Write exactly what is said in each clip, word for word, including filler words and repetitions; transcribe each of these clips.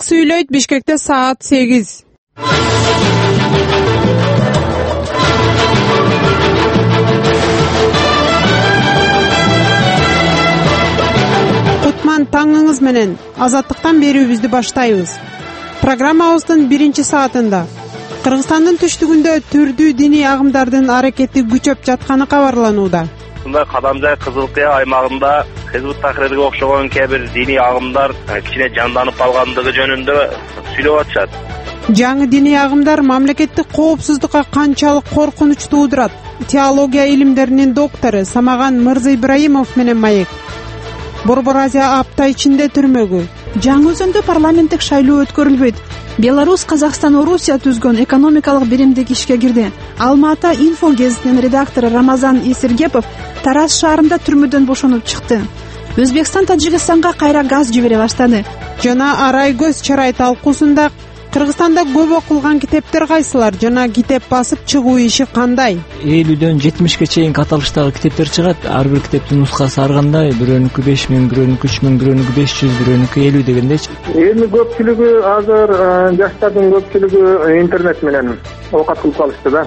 Азаттык сүйлөйт. Бишкекте саат сегиз. Кутман таңыңыз менен Азаттыктан берүүбүздү баштайбыз. Программабыздын биринчи саатында Кыргызстандын түштүгүндө түрдүү диний агымдардын аракети күчөп жатканы кабарланууда. Мында Кадамжай Кызылкыя аймагында Хизбут Тахрирге окшогон кээ бир диний агымдар кичине жанданып калгандыгы жөнүндө сүйлөп атышат. Жаңы диний агымдар мамлекеттик коопсуздукка канчалык коркунуч туудурат? Теология илимдеринин доктору Самаган Мырза Ибраимов менен маек. Борбор Азия апта ичинде түрмөгү. Жаңы Өзөндө парламенттик шайлоо өткөрүлбөйт. Беларусь Казакстан Орусия түзгөн экономикалык биримдик ишке кирди. Алма-Ата инфо гезитинин редактору Рамазан Эсергепов Тараз шаарында түрмөдөн бошонуп чыкты. Өзбекстан Тажикстанга кайра газ жибере баштады. Жана Арай көз чарай талкуусунда Кыргызстанда көп окулган китептер кайсылар жана китеп басып чыгуу иши кандай? элүүдөн жетимишке чейин каталыштагы китептер чыгат. Ар бир китептин нускасы ар кандай, бирөөнүкү беш миң, бирөөнүкү үч миң, бирөөнүкү беш жүз, бирөөнүкү элүү дегендейчи. Эми көпчүлүгү азыр жаштардын көпчүлүгү интернет менен оокат кылып калышты да.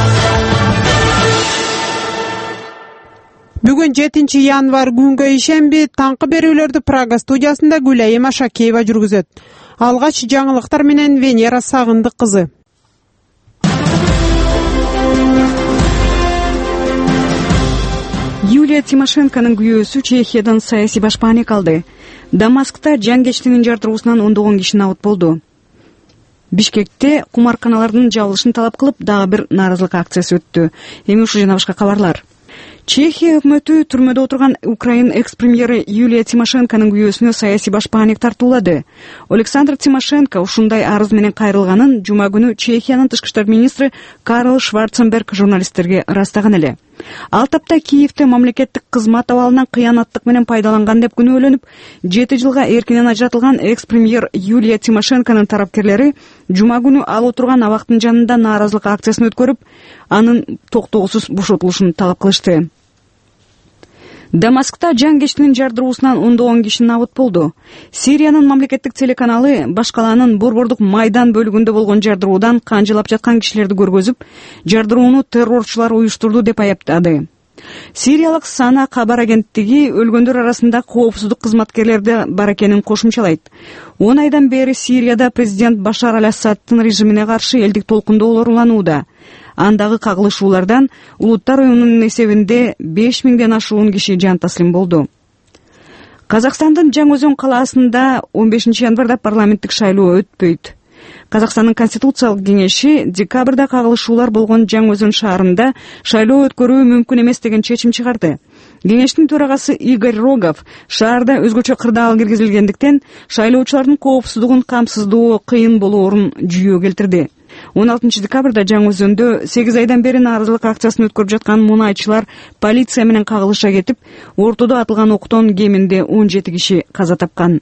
Бүгүн жетинчи январь күнгө ишемби таңкы берүүлөрдү Прага студиясында Гүлайым Ашакеева жүргүзөт. Алгач жаңылыктар менен Венера Сагындык кызы. Юлия Тимошенконун күйөөсү Чехиядан саясий башпаанек алды. Дамаскта жангечтинин жардыруусунан ондогон киши набыт болду. Бишкекте кумарканалардын жабылышын талап кылып дагы бир нааразылык акциясы өттү. Эми ушул жана башка кабарлар. Чехия өкмөтү түрмөдө отурган Украин экс-премьери Юлия Тимошенконун күйөөсүнө саясий башпаанек тартуулады. Александр Тимошенко ушундай арыз менен кайрылганын жума күнү Чехиянын тышкы иштер министри Карл Шварценберг журналисттерге ырастаган эле. Ал тапта Киевте мамлекеттик кызмат абалынан кыянаттык менен пайдаланган деп күнөөлөнүп, жети жылга эркинен ажыратылган экс-премьер Юлия Тимошенконун тарапкерлери жума күнү ал отурган абактын жанында нааразылык акциясын өткөрүп, анын токтоосуз бошотулушун талап кылышты. Дамаскта жангечтинин жардыруусунан ондогон киши набыт болду. Сириянын мамлекеттик телеканалы башкаланын борбордук Майдан бөлүгүндө болгон жардыруудан канжылап жаткан кишилерди көргөзүп, жардырууну террорчулар уюштурду деп аяптады. Сириялык Сана кабар агенттиги өлгөндөр арасында коопсуздук кызматкерлерди бар экенин кошумчалайт. он айдан бери Сирияда президент Башар аль-Асадтын режимине каршы элдик толкундоолор уланууда. Андагы кагылышуулардан Улуттар уюмунун эсебинде беш миңден ашуун киши жан таслим болду. Казакстандын Жаңы Өзөн калаасында он бешинчи январда парламенттик шайлоо өтпөйт. Казакстандын Конституциялык кеңеши декабрда кагылышуулар болгон Жаңы Өзөн шаарында шайлоо өткөрүү мүмкүн эмес деген чечим чыгарды. Кеңештин төрагасы Игорь Рогов шаарда өзгөчө кырдаал киргизилгендиктен шайлоочулардын коопсуздугун камсыздоо кыйын болоорун жүйөө келтирди. он алтынчы декабрда Жаңы Өзөндө сегиз айдан бери нааразылык акциясын өткөрүп жаткан мунайчылар полиция менен кагылыша кетип, ортодо атылган октон кеминде он жети киши каза тапкан.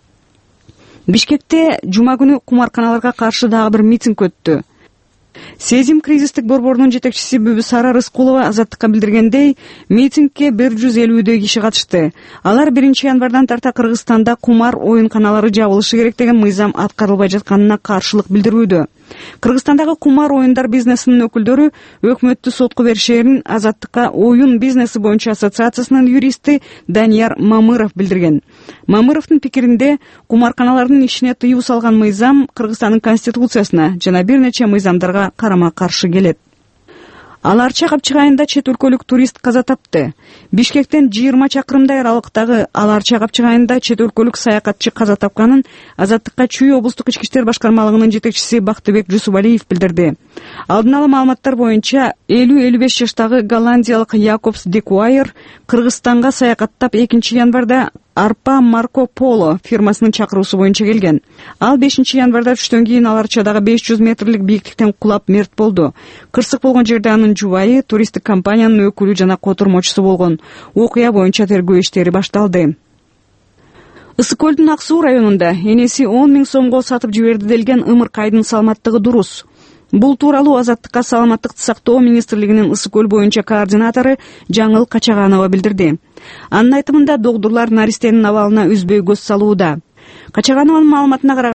Бишкекте жума күнү кумарканаларга каршы дагы бир митинг өттү. Сезим кризистик борборунун жетекчиси Бүбүсара Рыскулова Азаттыкка билдиргендей, митингге бир жүз элүүдөй киши катышты. Алар биринчи январдан тарта Кыргызстанда кумар оюнканалары жабылышы керек деген мыйзам аткарылбай жатканына каршылык билдирүүдө. Кыргызстандагы кумар оюндар бизнесинин өкүлдөрү өкмөттү сотко беришерин Азаттыкка оюн бизнеси боюнча ассоциациясынын юристи Данияр Мамыров билдирген. Мамыровдун пикиринде, кумарканалардын ишине тыюу салган мыйзам Кыргызстандын конституциясына жана бир нече мыйзамдарга карама-каршы келет. Ал Арча капчык айында чет өлкөлүк турист каза тапты. Бишкектен жыйырма чакырымдай аралыктагы Ал Арча капчык айында чет өлкөлүк саякатчы каза тапканын Азаттыкка Чүй облустук ички иштер башкармалыгынын жетекчиси Бактыбек Жусубалиев билдирди. Алдын ала маалыматтар боюнча элүү элүү беш жаштагы голландиялык Якобс Декуайер Кыргызстанга саякаттап экинчи январда Арпа Марко Поло фирмасынын чакыруусу боюнча келген. Ал бешинчи январда түштөн кийин Ал Арчадагы беш жүз метрлик бийиктиктен кулап мерт болду. Кырсык болгон жерде анын жубайы туристтик компаниянын өкүлү жана котурмочусу болгон. Окуя боюнча тергөө иштери башталды. Ысык көлдүн Ак Суу районунда энеси он миң сомго сатып жиберди делген ымыркайдын саламаттыгы дурус. Бул тууралуу Азаттыкка саламаттыкты сактоо министрлигинин Ысык көл боюнча координатору Жаңыл Качаганова билдирди. Анын айтымында догдурлар наристенин абалына үзбөй көз салууда. Качаганованын маалыматына караганда